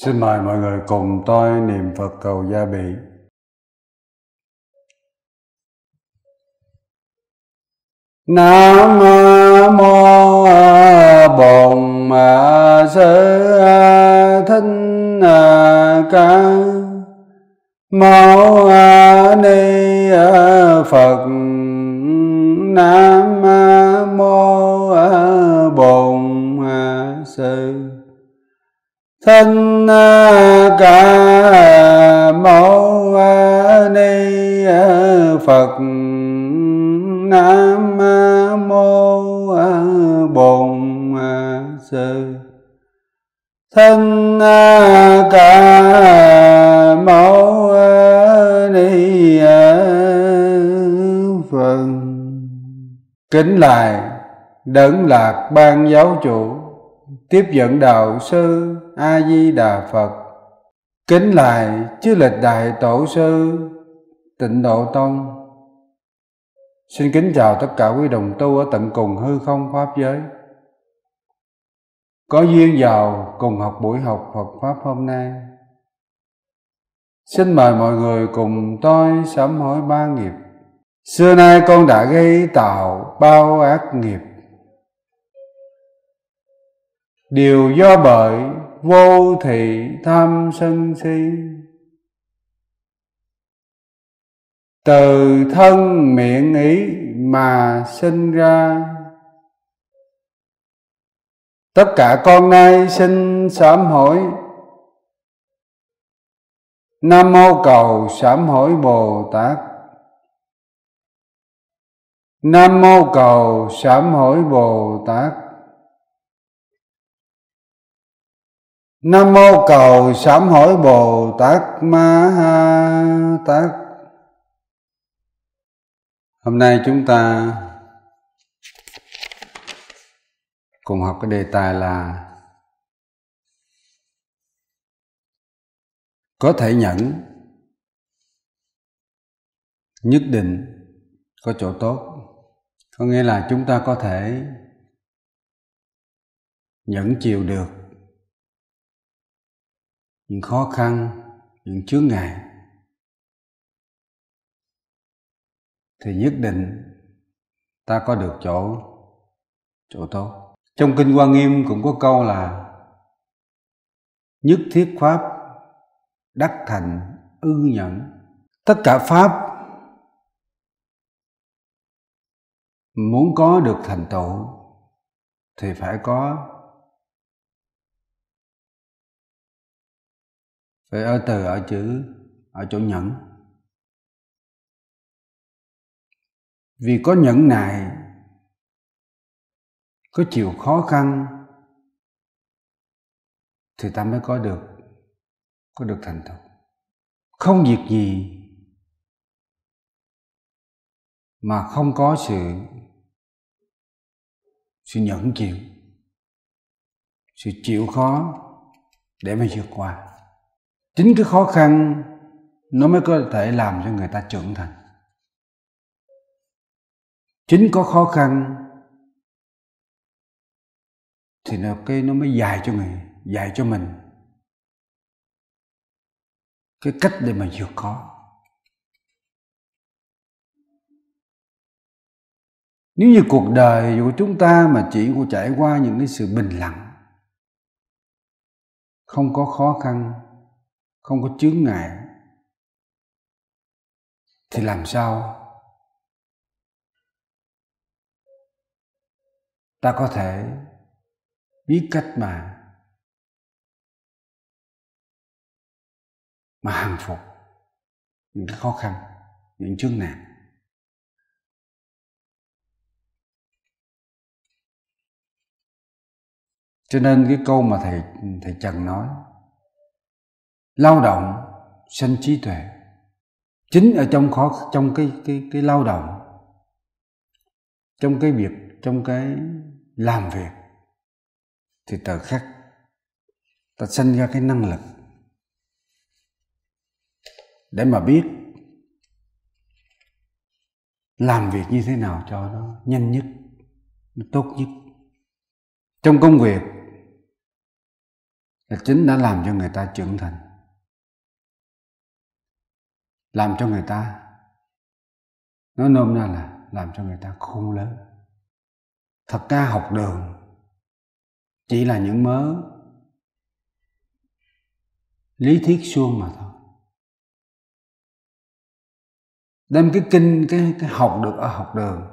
Xin mời mọi người cùng tôi niệm Phật cầu gia bị. Nam mô Bổn Sư Thích Ca Mâu Ni Phật. Nam mô Bổn Sư Thích Ca Mâu Ni Phật. Nam mô Bổn Sư Thích Ca Mâu Ni Phật. Kính lạy Đấng Lạc Ban Giáo Chủ, tiếp dẫn đạo sư A Di Đà Phật. Kính lạy chư lịch đại tổ sư Tịnh Độ Tông. Xin kính chào tất cả quý đồng tu ở tận cùng hư không pháp giới, có duyên vào cùng học buổi học Phật pháp hôm nay. Xin mời mọi người cùng tôi sám hối ba nghiệp. Xưa nay con đã gây tạo bao ác nghiệp, đều do bởi vô thị tham sân si. Từ thân miệng ý mà sinh ra, tất cả con nay xin sám hối. Nam mô cầu sám hối Bồ Tát. Nam mô cầu sám hối Bồ Tát. Nam mô cầu sám hối Bồ Tát Ma Ha Tát. Hôm nay chúng ta cùng học cái đề tài là có thể nhẫn, nhất định có chỗ tốt. Có nghĩa là chúng ta có thể nhẫn chịu được những khó khăn, những chướng ngại, thì nhất định ta có được chỗ tốt. Trong Kinh Hoa Nghiêm cũng có câu là nhất thiết pháp đắc thành ư nhẫn. Tất cả pháp muốn có được thành tựu thì phải ở chỗ nhẫn. Vì có nhẫn nại, có chịu khó khăn thì ta mới có được thành tựu. Không việc gì mà không có sự nhẫn chịu, sự chịu khó để mà vượt qua. Chính cái khó khăn nó mới có thể làm cho người ta trưởng thành. Chính có khó khăn thì nó mới dạy cho mình cái cách để mà vượt khó. Nếu như cuộc đời của chúng ta mà chỉ trải qua những cái sự bình lặng, không có khó khăn, không có chướng ngại, thì làm sao ta có thể biết cách mà hàng phục những cái khó khăn, những chướng ngại. Cho nên cái câu mà thầy Trần nói, lao động sanh trí tuệ. Chính ở trong cái lao động, trong cái việc, trong cái làm việc, thì tự khắc ta sanh ra cái năng lực để mà biết làm việc như thế nào cho nó nhanh nhất, nó tốt nhất. Trong công việc là chính đã làm cho người ta trưởng thành, làm cho người ta, nói nôm na là làm cho người ta khôn lớn. Thật ra học đường chỉ là những mớ lý thuyết suông mà thôi. Đem cái kinh, cái học được ở học đường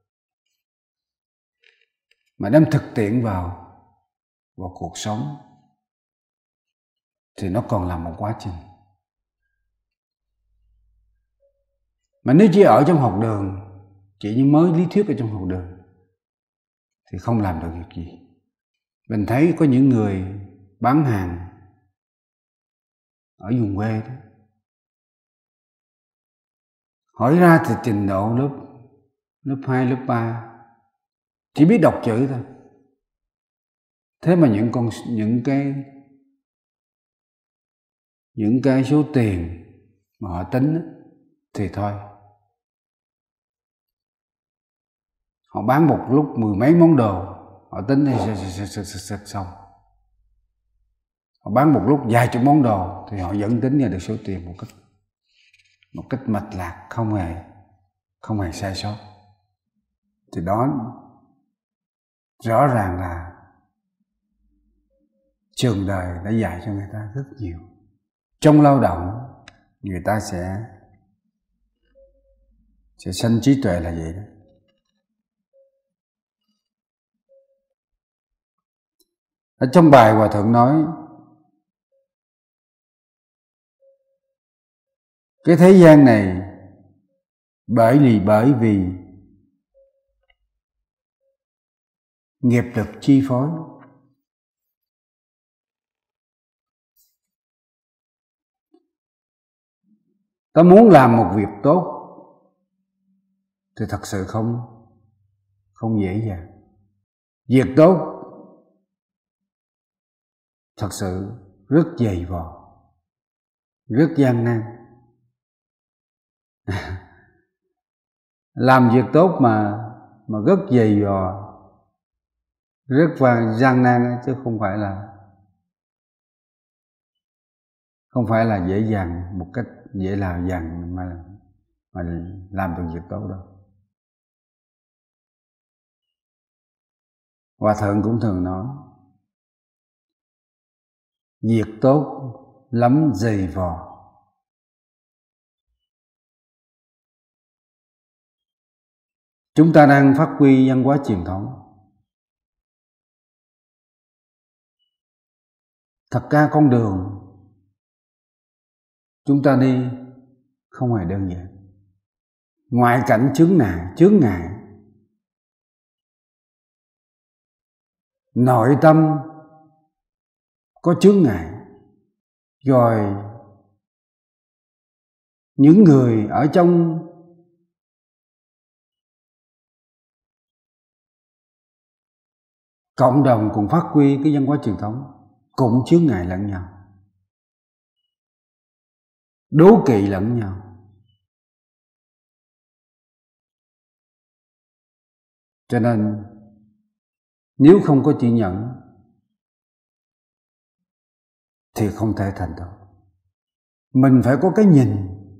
mà đem thực tiễn vào cuộc sống thì nó còn là một quá trình. Mà nếu chỉ ở trong học đường, chỉ những mới lý thuyết ở trong học đường thì không làm được việc gì. Mình thấy có những người bán hàng ở vùng quê đó, hỏi ra thì trình độ lớp 2, lớp 3, chỉ biết đọc chữ thôi. Thế mà những cái số tiền mà họ tính thì thôi, họ bán một lúc 10 mấy món đồ, họ tính thì xong. Họ bán một lúc vài chục món đồ thì họ vẫn tính ra được số tiền một cách mạch lạc, không hề sai sót. Thì đó rõ ràng là trường đời đã dạy cho người ta rất nhiều. Trong lao động người ta sẽ sanh trí tuệ là vậy đó. Ở trong bài Hòa Thượng nói cái thế gian này bởi vì nghiệp lực chi phối. Ta muốn làm một việc tốt thì thật sự không dễ dàng. Việc tốt thật sự rất dày vò, rất gian nan. Làm việc tốt mà rất dày vò, rất gian nan, chứ không phải là dễ dàng, một cách dễ dàng mà làm được việc tốt đâu. Hòa Thượng cũng thường nói việc tốt lắm dày vò. Chúng ta đang phát huy văn hóa truyền thống. Thật ra con đường chúng ta đi không hề đơn giản. Ngoại cảnh chướng ngại, nội tâm có chướng ngại, rồi những người ở trong cộng đồng cùng phát huy cái văn hóa truyền thống cũng chướng ngại lẫn nhau, đố kỵ lẫn nhau. Cho nên nếu không có chữ nhẫn thì không thể thành tựu. Mình phải có cái nhìn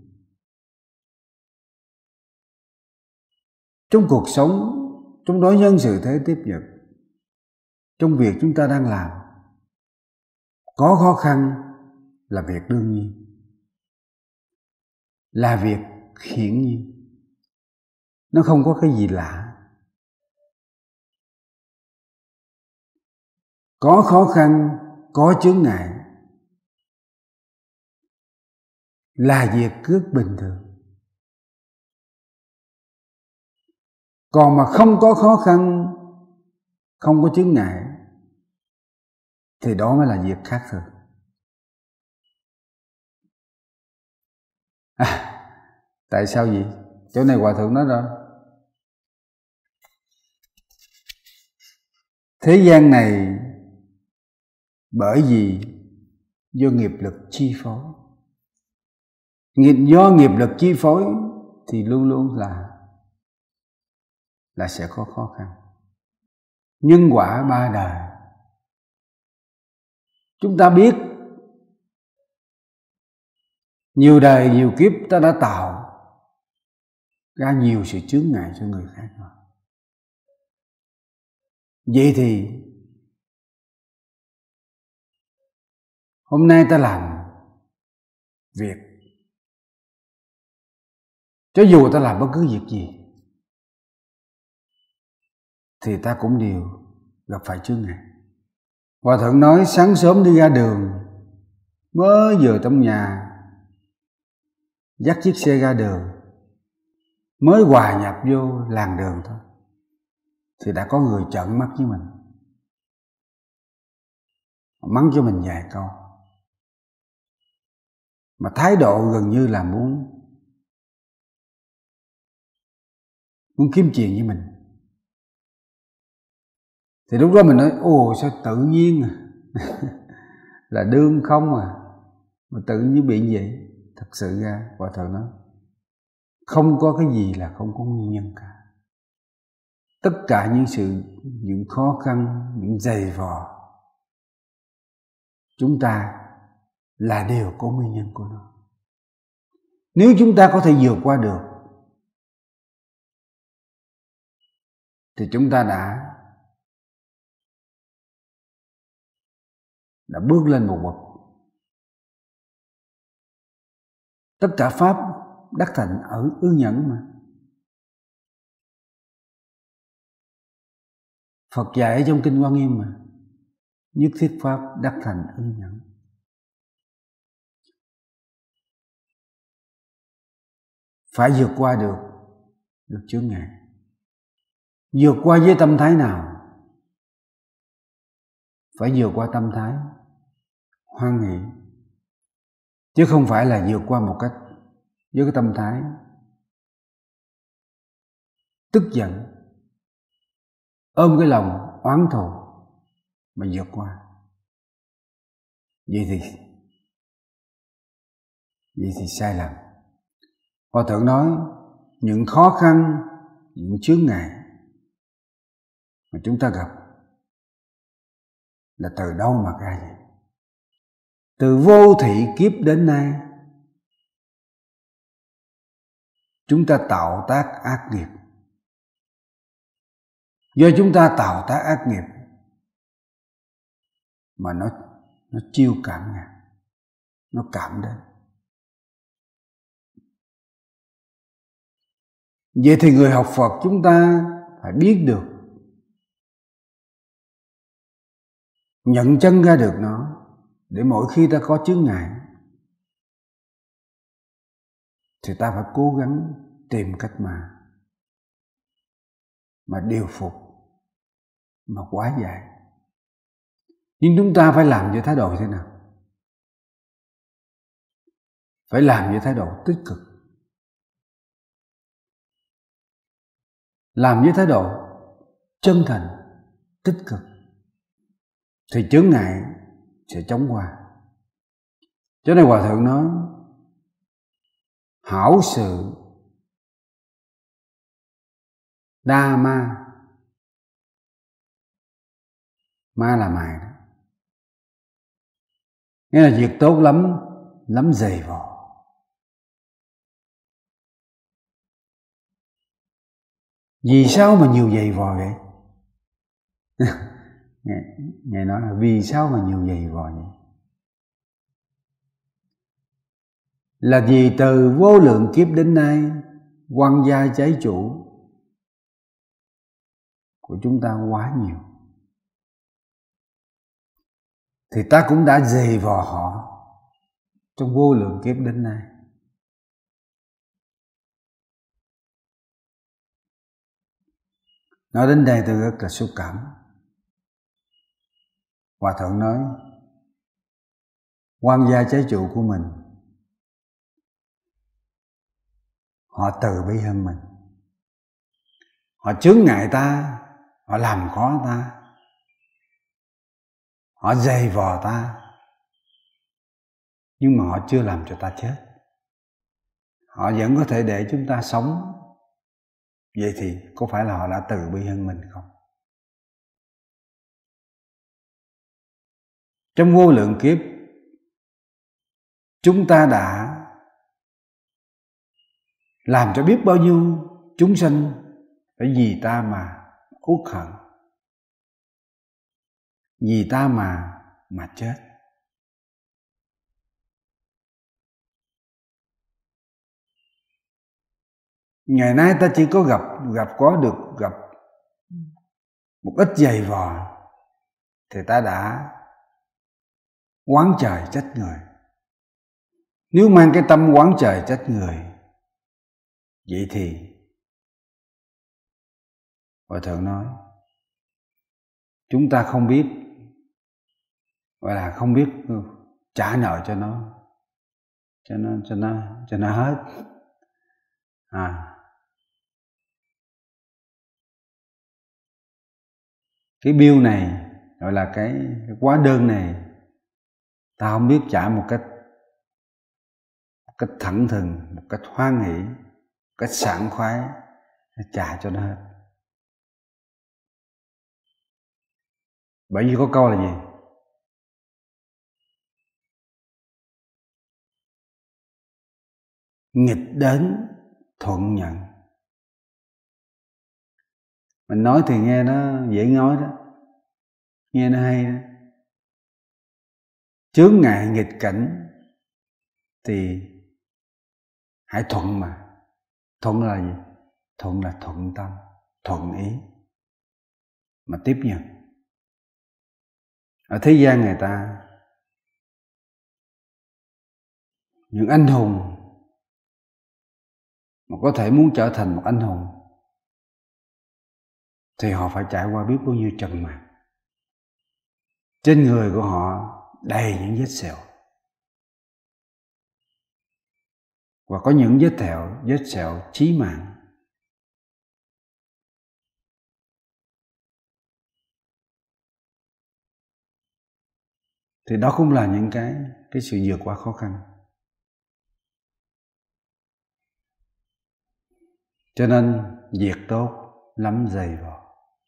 trong cuộc sống, trong đối nhân xử thế tiếp nhận, trong việc chúng ta đang làm. Có khó khăn là việc đương nhiên, là việc hiển nhiên, nó không có cái gì lạ. Có khó khăn, có chướng ngại là việc rất bình thường. Còn mà không có khó khăn, không có chướng ngại thì đó mới là việc khác thường. Tại sao vậy? Chỗ này Hòa Thượng nói rồi. Thế gian này bởi vì do nghiệp lực chi phối. Do nghiệp lực chi phối thì luôn luôn là sẽ có khó khăn. Nhân quả ba đời Chúng ta biết nhiều đời nhiều kiếp ta đã tạo ra nhiều sự chướng ngại cho người khác rồi. Vậy thì hôm nay ta làm việc, cho dù ta làm bất cứ việc gì thì ta cũng đều gặp phải chướng ngại. Hòa thượng nói sáng sớm đi ra đường, mới vừa trong nhà dắt chiếc xe ra đường, mới hòa nhập vô làn đường thôi thì đã có người trợn mắt với mình, mắng cho mình vài câu, mà thái độ gần như là muốn kiếm chuyện với mình. Thì lúc đó mình nói ồ sao tự nhiên là đương không mà tự nhiên bị vậy. Thật sự ra Hòa thượng nói không có cái gì là không có nguyên nhân cả. Tất cả những khó khăn, những dày vò chúng ta là đều có nguyên nhân của nó. Nếu chúng ta có thể vượt qua được thì chúng ta đã bước lên một bậc. Tất cả pháp đắc thành ở ư nhẫn mà. Phật dạy trong kinh Quan Nghiêm mà, nhất thiết pháp đắc thành ư nhẫn. Phải vượt qua được chướng ngại. Vượt qua với tâm thái nào? Phải vượt qua tâm thái hoan hỷ, chứ không phải là vượt qua một cách với cái tâm thái tức giận, ôm cái lòng oán thù mà vượt qua. Vậy thì sai lầm. Hòa thượng nói những khó khăn, những chướng ngại mà chúng ta gặp là từ đâu mà ra vậy? Từ vô thị kiếp đến nay chúng ta tạo tác ác nghiệp. Do chúng ta tạo tác ác nghiệp mà nó chiêu cảm ngài, nó cảm đến. Vậy thì người học Phật chúng ta phải biết được, nhận chân ra được nó, để mỗi khi ta có chướng ngại thì ta phải cố gắng tìm cách mà điều phục, mà hóa giải. Nhưng chúng ta phải làm với thái độ thế nào? Phải làm với thái độ tích cực, làm với thái độ chân thành, tích cực, thì chướng ngại sẽ chóng qua. Cho nên Hòa thượng nói hảo sự đa ma. Ma là mài đó, nghĩa là việc tốt lắm dày vò. Vì sao mà nhiều dày vò vậy? Ngài nói là vì sao mà nhiều dày vò vậy? Là vì từ vô lượng kiếp đến nay quan gia trái chủ của chúng ta quá nhiều, thì ta cũng đã dày vò họ trong vô lượng kiếp đến nay. Nói đến đây tôi rất là xúc cảm. Hòa thượng nói quan gia trái chủ của mình, họ từ bi hơn mình, họ chướng ngại ta, họ làm khó ta, họ dày vò ta, nhưng mà họ chưa làm cho ta chết. Họ vẫn có thể để chúng ta sống. Vậy thì có phải là họ đã từ bi hơn mình không? Trong vô lượng kiếp, chúng ta đã làm cho biết bao nhiêu chúng sanh phải vì ta mà uất hận, vì ta mà chết. Ngày nay ta chỉ có gặp một ít giày vò thì ta đã oán trời trách người. Nếu mang cái tâm oán trời trách người, vậy thì Hòa Thượng nói chúng ta không biết, gọi là không biết trả nợ cho nó hết. Cái bill này, gọi là cái hóa đơn này, ta không biết trả một cách thẳng thừng, một cách hoan hỷ, một cách sảng khoái, trả cho nó hết. Bởi vì có câu là gì? Nghịch đến thuận nhận. Mình nói thì nghe nó dễ nói đó, nghe nó hay đó. Chướng ngại nghịch cảnh thì hãy thuận mà. Thuận là gì? Thuận là thuận tâm, thuận ý mà tiếp nhận. Ở thế gian người ta, những anh hùng mà có thể muốn trở thành một anh hùng thì họ phải trải qua biết bao nhiêu trần mạc. Trên người của họ đầy những vết sẹo, và có những vết sẹo chí mạng. Thì đó cũng là những cái sự vượt qua khó khăn. Cho nên việc tốt lắm dày vò.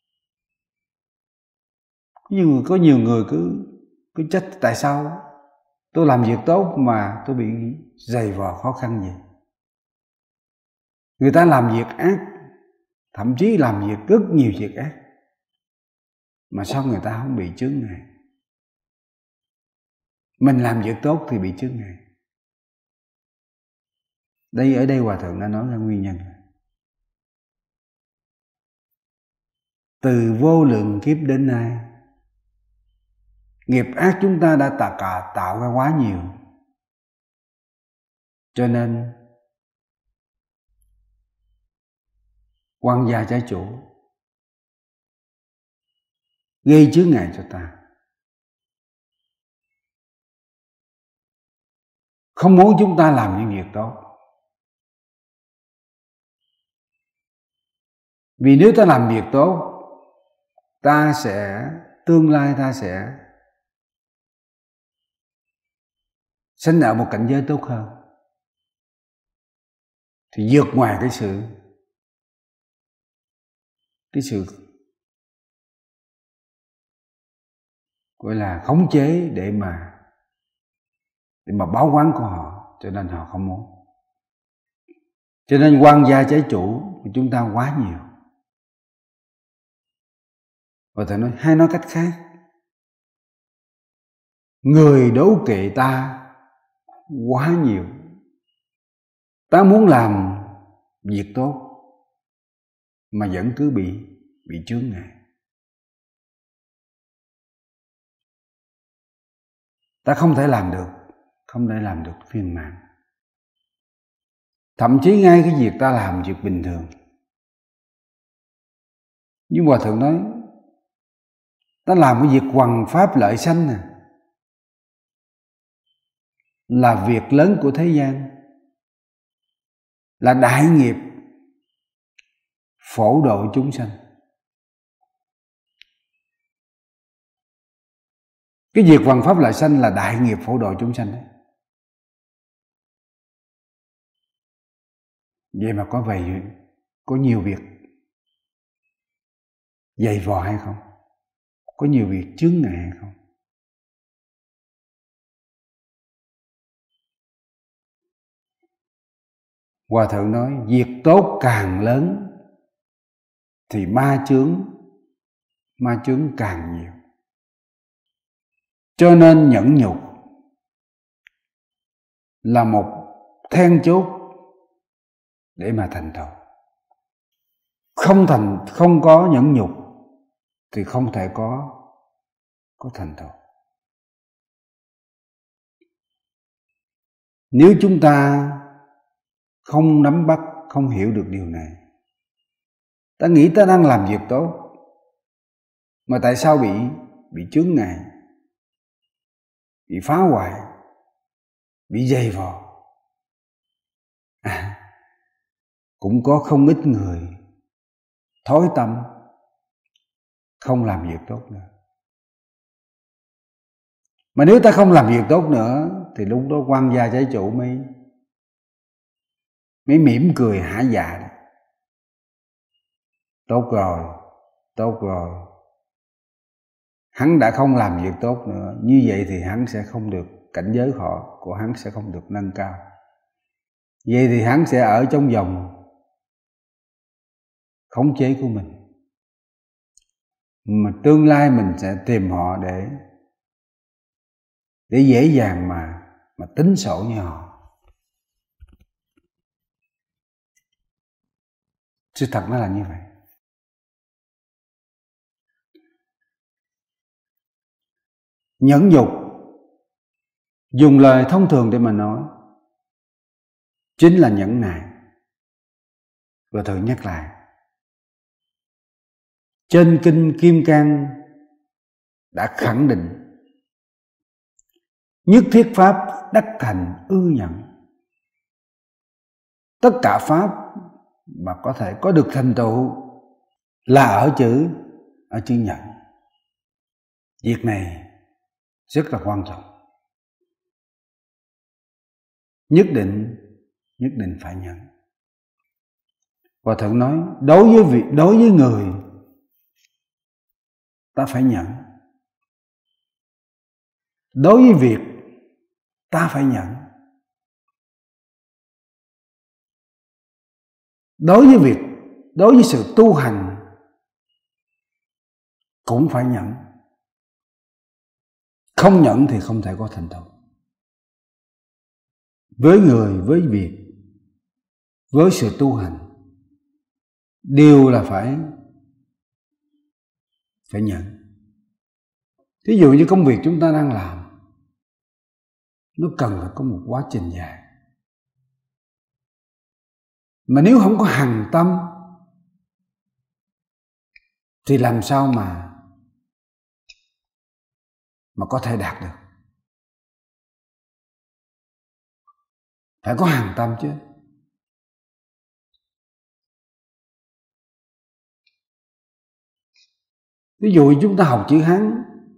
Có nhiều người cứ trách tại sao tôi làm việc tốt mà tôi bị dày vò khó khăn gì. Người ta làm việc ác, thậm chí làm việc rất nhiều việc ác, mà sao người ta không bị chướng ngại? Mình làm việc tốt thì bị chướng ngại. Ở đây Hòa Thượng đã nói ra nguyên nhân. Từ vô lượng kiếp đến nay, nghiệp ác chúng ta đã tạo ra quá nhiều. Cho nên quan gia trái chủ gây chướng ngại cho ta, không muốn chúng ta làm những việc tốt. Vì nếu ta làm việc tốt, tương lai ta sẽ sinh ở một cảnh giới tốt hơn, thì vượt ngoài cái sự gọi là khống chế để mà báo oán của họ, cho nên họ không muốn. Cho nên quan gia trái chủ của chúng ta quá nhiều. Và thầy nói, hay nói cách khác, người đố kỵ ta quá nhiều. Ta muốn làm việc tốt mà vẫn cứ bị chướng ngại. Ta không thể làm được viên mãn. Thậm chí ngay cái việc ta làm việc bình thường, như Hòa Thượng nói, ta làm cái việc hoằng pháp lợi sanh nè, là việc lớn của thế gian, là đại nghiệp phổ độ chúng sanh. Cái việc hoằng pháp lợi sanh là đại nghiệp phổ độ chúng sanh đấy. Vậy mà có nhiều việc dày vò hay không? Có nhiều việc chướng ngại hay không? Hòa thượng nói việc tốt càng lớn thì ma chướng càng nhiều. Cho nên nhẫn nhục là một then chốt để mà thành tựu. Không có nhẫn nhục thì không thể có thành tựu. Nếu chúng ta không nắm bắt, không hiểu được điều này, ta nghĩ ta đang làm việc tốt, mà tại sao bị chướng ngại, bị phá hoại, bị dày vò? Cũng có không ít người thối tâm, không làm việc tốt nữa. Mà nếu ta không làm việc tốt nữa thì lúc đó quan gia trái chủ mới mỉm cười hả dạ. Tốt rồi. Hắn đã không làm việc tốt nữa, như vậy thì hắn sẽ không được, cảnh giới của hắn sẽ không được nâng cao. Vậy thì hắn sẽ ở trong vòng khống chế của mình. Mà tương lai mình sẽ tìm họ để dễ dàng mà tính sổ như họ. Sự thật nó là như vậy. Nhẫn nhục, dùng lời thông thường để mà nói, chính là nhẫn nại. Và thường nhắc lại, trên kinh Kim Cang đã khẳng định nhất thiết pháp đắc thành ư nhẫn. Tất cả pháp mà có thể có được thành tựu là ở chữ nhẫn. Việc này rất là quan trọng. Nhất định phải nhẫn. Hòa thượng nói đối với người ta phải nhẫn, đối với việc ta phải nhẫn, đối với sự tu hành cũng phải nhẫn. Không nhẫn thì không thể có thành tựu. Với người, với việc, với sự tu hành đều là phải nhẫn. Thí dụ như công việc chúng ta đang làm, nó cần phải có một quá trình dài. Mà nếu không có hằng tâm thì làm sao mà có thể đạt được? Phải có hằng tâm chứ. Ví dụ chúng ta học chữ Hán,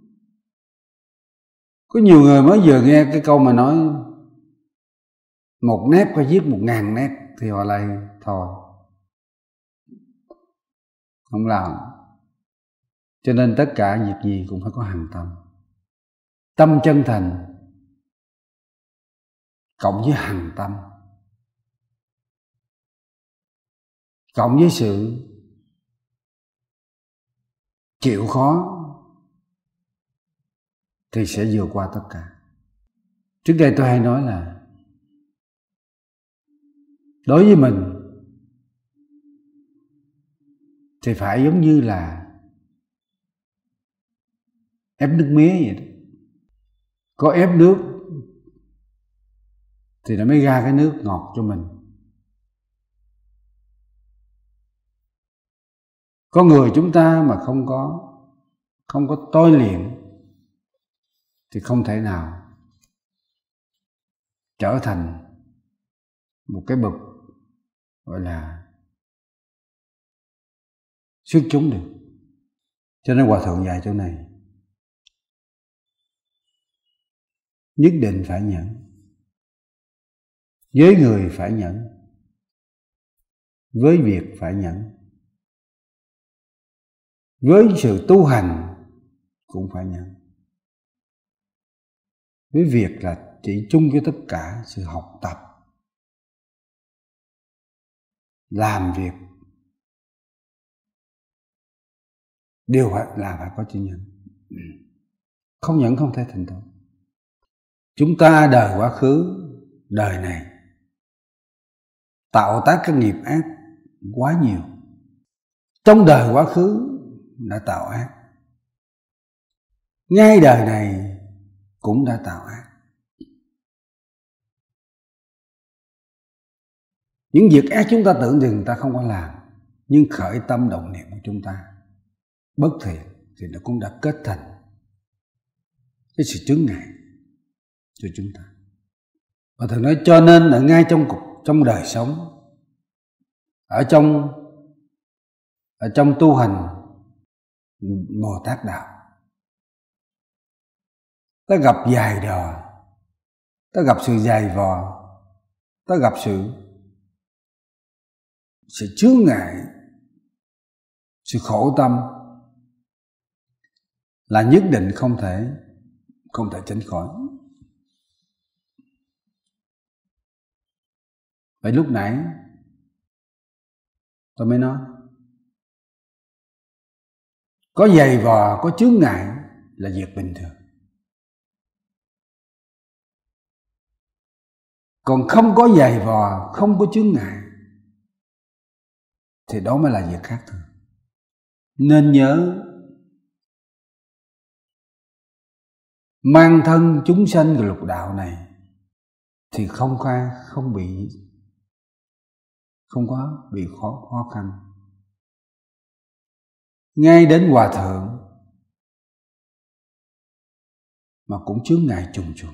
có nhiều người mới vừa nghe cái câu mà nói một nét phải viết 1000 nét thì họ lại thôi, không làm. Cho nên tất cả việc gì cũng phải có hằng tâm. Tâm chân thành cộng với hằng tâm, cộng với sự chịu khó thì sẽ vượt qua tất cả. Trước đây tôi hay nói là đối với mình thì phải giống như là ép nước mía vậy đó. Có ép nước thì nó mới ra cái nước ngọt cho mình. Có người chúng ta mà không có tôi luyện thì không thể nào trở thành một cái bậc gọi là xuất chúng được. Cho nên Hòa thượng dạy chỗ này nhất định phải nhẫn. Với người phải nhẫn, với việc phải nhẫn, với sự tu hành cũng phải nhẫn. Với việc là chỉ chung cho tất cả sự học tập làm việc đều phải có chữ nhẫn. Không nhẫn không thể thành tựu. Chúng ta đời quá khứ, đời này tạo tác các nghiệp ác quá nhiều. Trong đời quá khứ đã tạo ác, ngay đời này cũng đã tạo ác. Những việc ác chúng ta tưởng thì người ta không có làm, nhưng khởi tâm động niệm của chúng ta bất thiện thì nó cũng đã kết thành cái sự chướng ngại cho chúng ta. Và Thầy nói cho nên ở ngay trong đời sống, ở trong tu hành Bồ Tát đạo, ta gặp dài đò, ta gặp sự dày vò, ta gặp sự chướng ngại, sự khổ tâm là nhất định không thể tránh khỏi. Vậy lúc nãy tôi mới nói, có dày vò, có chướng ngại là việc bình thường. Còn không có dày vò, không có chướng ngại thì đó mới là việc khác thường. Nên nhớ, mang thân chúng sanh của lục đạo này thì không có bị khó khăn. Ngay đến hòa thượng mà cũng chướng ngại trùng trùng.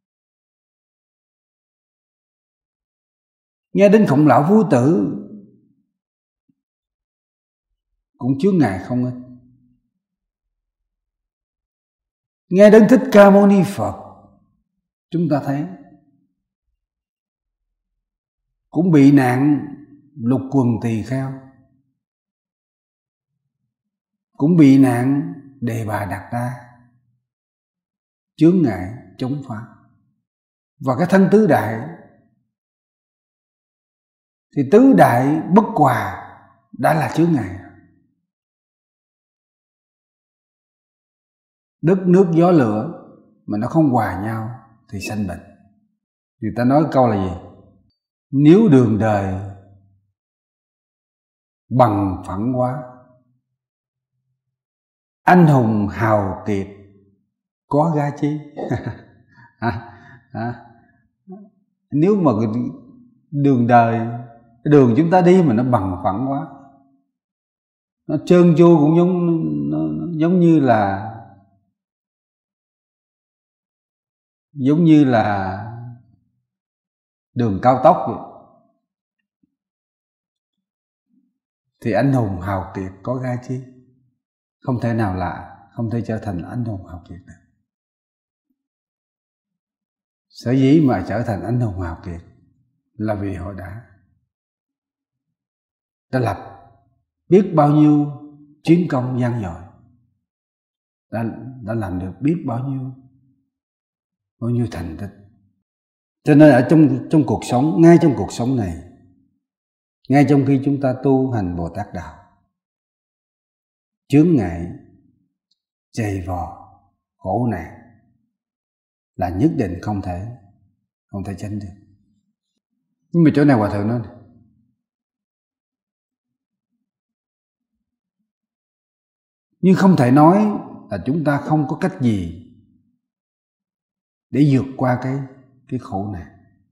Nghe đến Khổng Lão Phu Tử cũng chướng ngại không ít. Nghe đến Thích Ca Mâu Ni Phật, chúng ta thấy cũng bị nạn lục quần tỳ kheo, cũng bị nạn Đề Bà Đạt Đa, chướng ngại chống phá. Và cái thân tứ đại thì tứ đại bất hòa đã là chướng ngại. Đất nước gió lửa mà nó không hòa nhau thì sanh bệnh. Người ta nói câu là gì? Nếu đường đời bằng phẳng quá, anh hùng hào kiệt có ga chi. Nếu mà đường đời, đường chúng ta đi mà nó bằng phẳng quá, nó trơn tru, cũng giống như là đường cao tốc vậy, thì anh hùng hào kiệt có ga chi. Không thể nào không thể trở thành anh hùng hào kiệt được. Sở dĩ mà trở thành anh hùng hào kiệt là vì họ đã lập biết bao nhiêu chiến công gian dội, đã làm được biết bao nhiêu thành tích. Cho nên ở trong cuộc sống, ngay trong cuộc sống này, ngay trong khi chúng ta tu hành Bồ Tát đạo, chướng ngại, dày vò, khổ nạn là nhất định không thể tránh được. Nhưng mà chỗ này Hòa Thượng nói này, nhưng không thể nói là chúng ta không có cách gì để vượt qua cái khổ nạn.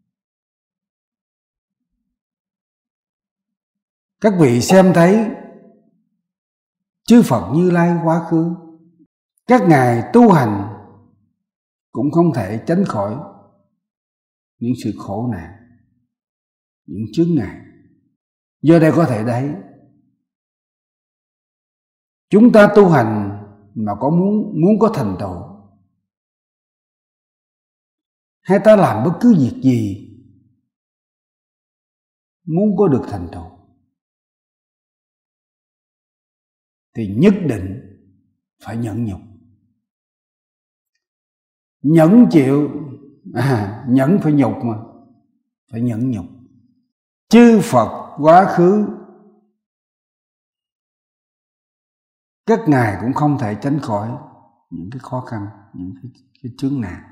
Các vị xem thấy chư Phật Như Lai quá khứ, các ngài tu hành cũng không thể tránh khỏi những sự khổ nạn, những chướng ngại. Do đây có thể thấy, chúng ta tu hành mà có muốn có thành tựu, hay ta làm bất cứ việc gì muốn có được thành tựu, thì nhất định phải nhẫn nhục. Nhẫn chịu, nhẫn phải nhục mà, phải nhẫn nhục. Chư Phật quá khứ, các ngài cũng không thể tránh khỏi những cái khó khăn, những cái chướng nạn.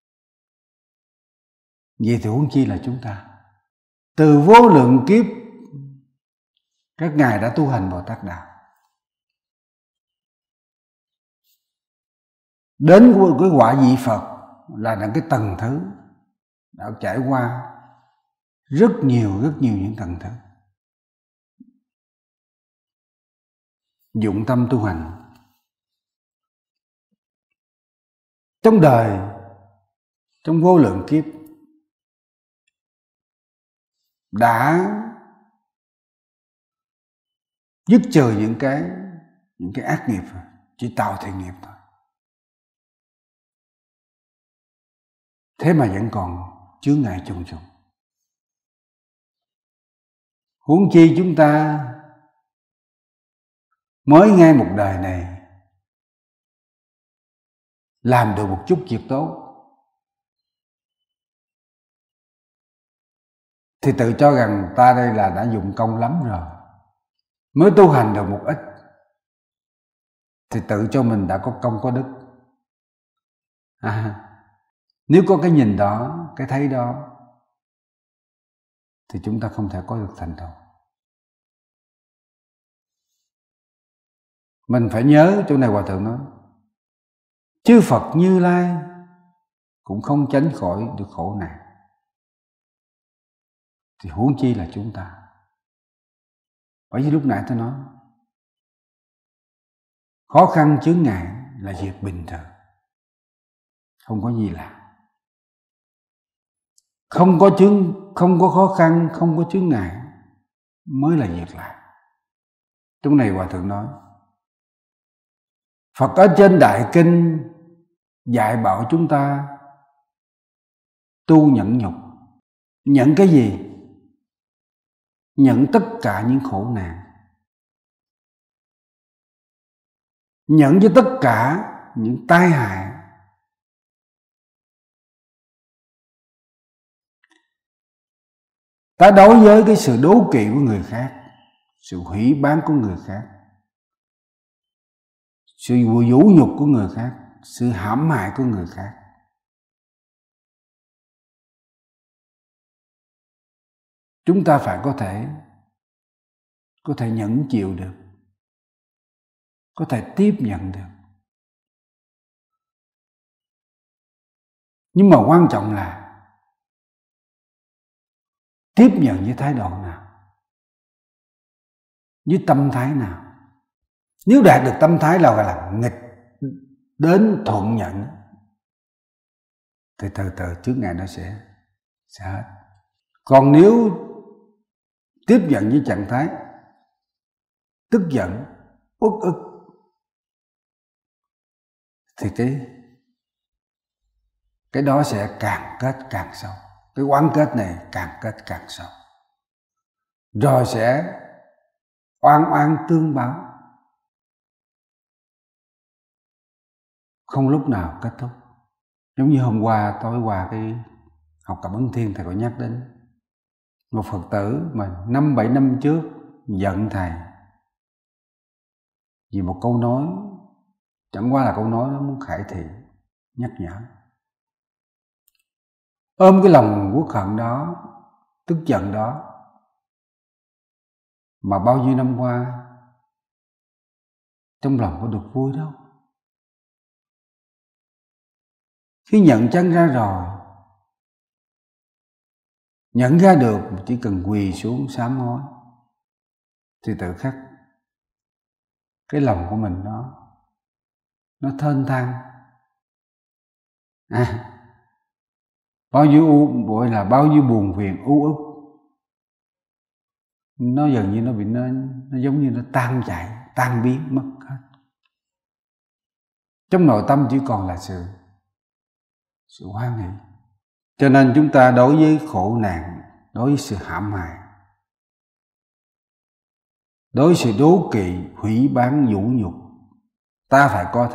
Vậy thì huống chi là chúng ta. Từ vô lượng kiếp các ngài đã tu hành Bồ Tát đạo, đến cái quả vị Phật là cái tầng thứ đã trải qua rất nhiều những tầng thứ. Dụng tâm tu hành trong đời, trong vô lượng kiếp đã dứt trừ những cái ác nghiệp rồi, chỉ tạo thiện nghiệp thôi. Thế mà vẫn còn chướng ngại trùng trùng. Huống chi chúng ta mới ngay một đời này làm được một chút việc tốt thì tự cho rằng ta đây là đã dụng công lắm rồi. Mới tu hành được một ít thì tự cho mình đã có công có đức. Nếu có cái nhìn đó, cái thấy đó thì chúng ta không thể có được thành tựu. Mình phải nhớ chỗ này Hòa Thượng nói, chư Phật Như Lai cũng không tránh khỏi được khổ nạn, thì huống chi là chúng ta. Bởi vì lúc nãy tôi nói, khó khăn chướng ngại là việc bình thường, không có gì lạ. Không có khó khăn, không có chướng ngại mới là việc lạ. Trong này Hòa Thượng nói, Phật ở trên Đại Kinh dạy bảo chúng ta tu nhẫn nhục. Nhận cái gì? Nhận tất cả những khổ nạn, nhận với tất cả những tai hại. Ta đối với cái sự đố kỵ của người khác, sự hủy bán của người khác, sự vũ nhục của người khác, sự hãm hại của người khác, chúng ta phải có thể nhẫn chịu được, có thể tiếp nhận được. Nhưng mà quan trọng là tiếp nhận với thái độ nào, với tâm thái nào. Nếu đạt được tâm thái nào gọi là nghịch đến thuận nhận thì từ từ chướng ngại nó sẽ hết. Còn nếu tiếp nhận với trạng thái tức giận, uất ức thì cái đó sẽ càng kết càng sâu. Cái oán kết này càng kết càng sâu, rồi sẽ oan tương báo, không lúc nào kết thúc. Giống như hôm qua, tối qua cái học Cảm Ứng Thiên, thầy có nhắc đến một Phật tử mà 5-7 năm trước giận thầy vì một câu nói, chẳng qua là câu nói nó muốn khải thị, nhắc nhở. Ôm cái lòng uất hận đó, tức giận đó, mà bao nhiêu năm qua trong lòng có được vui đâu. Khi nhận chân ra rồi, nhận ra được chỉ cần quỳ xuống sám hối thì tự khắc cái lòng của mình nó thênh thang. Bao nhiêu gọi là bao nhiêu buồn phiền u uất nó dần như nó giống như nó tan chảy, tan biến mất hết. Trong nội tâm chỉ còn là sự hoan hỷ. Cho nên chúng ta đối với khổ nạn, đối với sự hãm hại, đối với sự đố kỵ, hủy bán, vũ nhục, ta phải có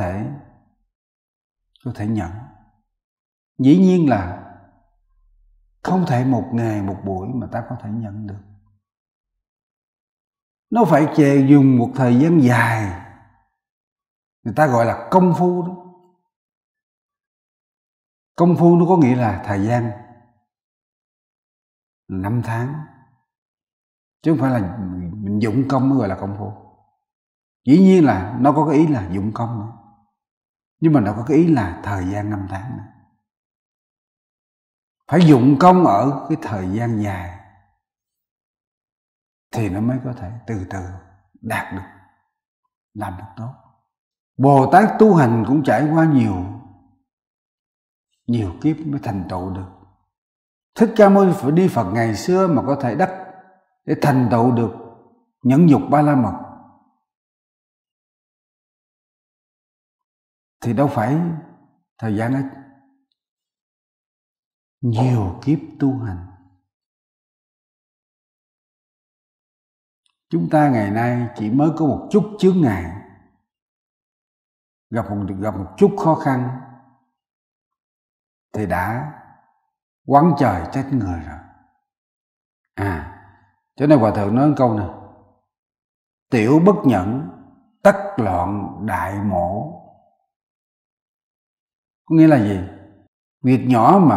thể nhận. Dĩ nhiên là không thể một ngày một buổi mà ta có thể nhận được. nó phải dùng một thời gian dài. Người ta gọi là công phu đó. Công phu nó có nghĩa là thời gian 5 tháng, chứ không phải là mình dụng công mới gọi là công phu. Dĩ nhiên là nó có cái ý là dụng công nữa, nhưng mà nó có cái ý là thời gian 5 tháng nữa. Phải dụng công ở cái thời gian dài thì nó mới có thể từ từ đạt được, làm được tốt. Bồ Tát tu hành cũng trải qua nhiều kiếp mới thành tựu được. Thích Ca Mâu Ni Phật ngày xưa mà có thể đắc để thành tựu được nhẫn nhục ba la mật thì đâu phải thời gian ít, nhiều kiếp tu hành. Chúng ta ngày nay chỉ mới có một chút chướng ngại, gặp một chút khó khăn thì đã oán trời trách người rồi. Cho nên Hòa Thượng nói câu này: tiểu bất nhẫn tất loạn đại mổ. Có nghĩa là gì? Việc nhỏ mà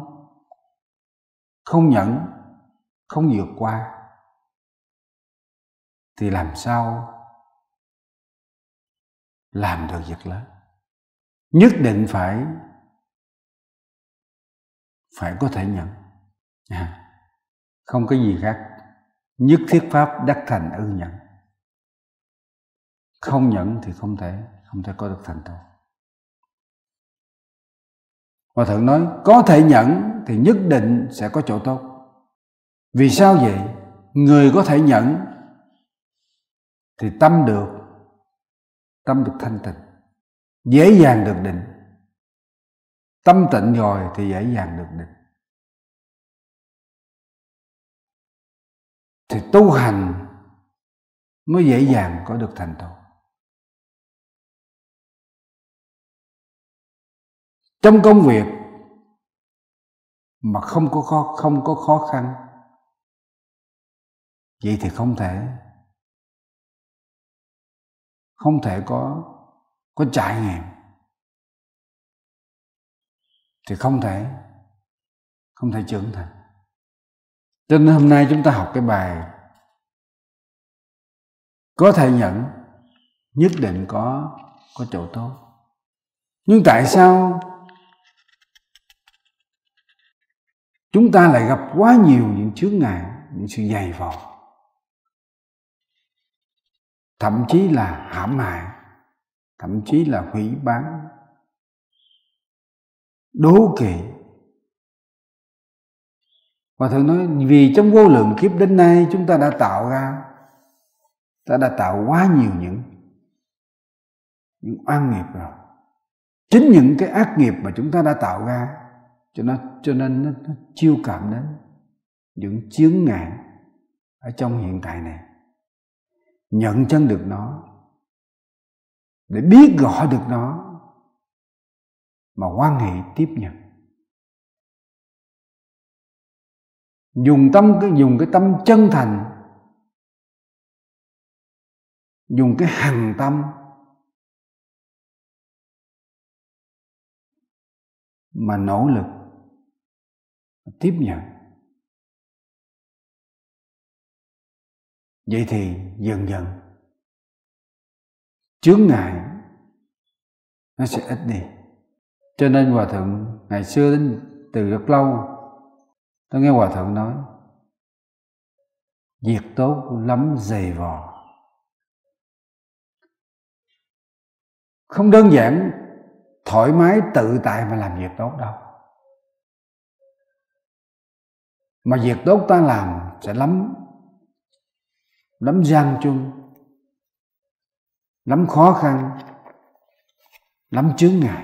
không nhẫn, không vượt qua thì làm sao làm được việc lớn. Nhất định phải có thể nhận. Không có gì khác. Nhất thiết pháp đắc thành ư nhận. Không nhận thì không thể có được thành tựu. Hòa Thượng nói có thể nhận thì nhất định sẽ có chỗ tốt. Vì sao vậy? Người có thể nhận thì tâm được thanh tịnh, dễ dàng được định. Tâm tịnh rồi thì dễ dàng được định. Thì tu hành mới dễ dàng có được thành tựu. Trong công việc mà không có khó khăn, vậy thì không thể có trải nghiệm, thì không thể trưởng thành. Cho nên hôm nay chúng ta học cái bài có thể nhận, nhất định có chỗ tốt. Nhưng tại sao chúng ta lại gặp quá nhiều những chướng ngại, những sự dày vò, thậm chí là hãm hại, thậm chí là hủy bán, đố kỵ? Hòa Thượng nói vì trong vô lượng kiếp đến nay chúng ta đã tạo quá nhiều những oan nghiệp rồi. Chính những cái ác nghiệp mà chúng ta đã tạo ra cho nên nó chiêu cảm đến những chướng ngại ở trong hiện tại này. Nhận chân được nó, để biết rõ được nó mà hoan hỷ tiếp nhận. Dùng cái tâm chân thành, dùng cái hằng tâm mà nỗ lực tiếp nhận. Vậy thì dần dần chướng ngại nó sẽ ít đi. Cho nên Hòa Thượng ngày xưa từ rất lâu, tôi nghe Hòa Thượng nói việc tốt lắm dày vò, không đơn giản thoải mái tự tại mà làm việc tốt đâu, mà việc tốt ta làm sẽ lắm gian truân, lắm khó khăn, lắm chướng ngại.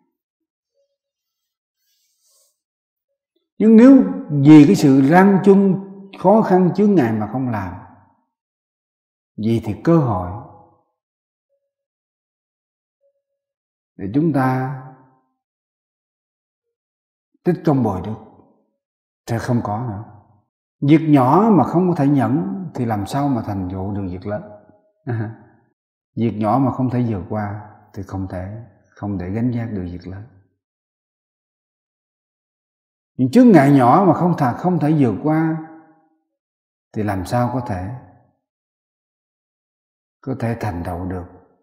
Nhưng nếu vì cái sự gian truân, khó khăn, chướng ngại mà không làm, vậy thì cơ hội để chúng ta tích công bồi được thì không có nữa. Việc nhỏ mà không có thể nhẫn thì làm sao mà thành tựu được việc lớn. Việc nhỏ mà không thể vượt qua thì không thể gánh vác được việc lớn. Những chướng ngại nhỏ mà không thể vượt qua thì làm sao có thể thành tựu được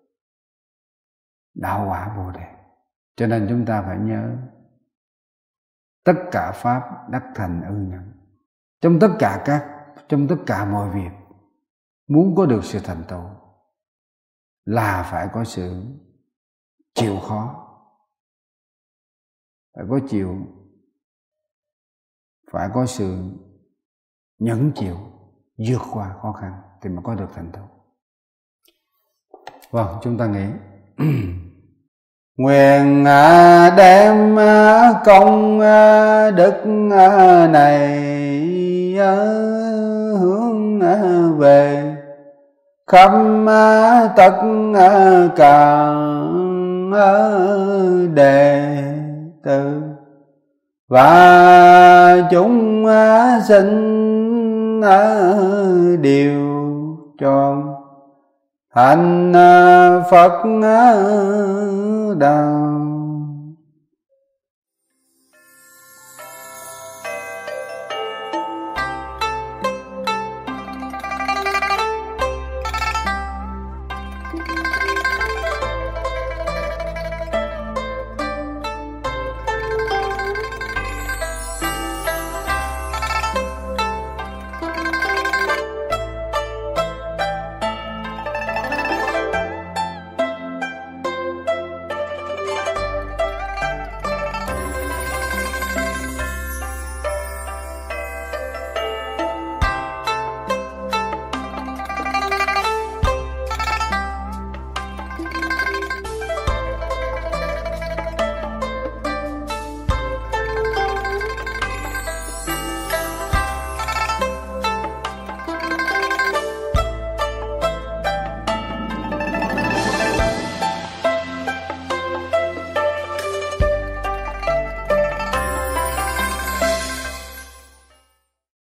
đạo quả Bồ Đề. Cho nên chúng ta phải nhớ, tất cả pháp đắc thành ư nhận. Trong tất cả mọi việc, muốn có được sự thành tựu là phải có sự chịu khó, phải có sự nhẫn chịu vượt qua khó khăn thì mới có được thành tựu. Vâng, chúng ta nghĩ nguyện đem công đức này hướng về khắp tất cả đệ tử và chúng sinh đều cho thành Phật đạo.